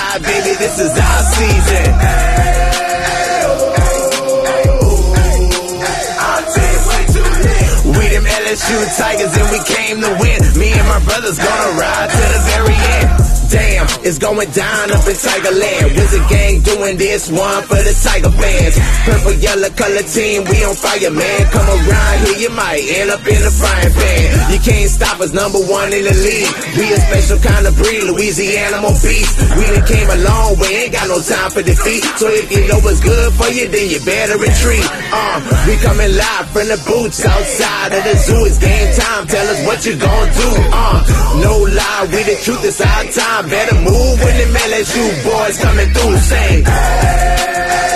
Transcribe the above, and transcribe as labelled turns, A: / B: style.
A: ride, baby, this is our season. We them LSU Tigers and we came to win. Me and my brothers gonna ride to the very end. Damn, it's going down up in Tigerland. Wizard Gang doing this one for the Tiger fans. Purple, yellow color team, we on fire, man. Come around here, you might end up in the frying pan. You can't stop us, #1 in the league. We a special kind of breed, Louisiana beast. We done came a long way, ain't got no time for defeat. So if you know what's good for you, then you better retreat. We coming live from the boots outside of the zoo. It's game time, tell us what you gon' do. No lie, we the truth, it's our time. Better move when them LSU boys coming through. Say, hey.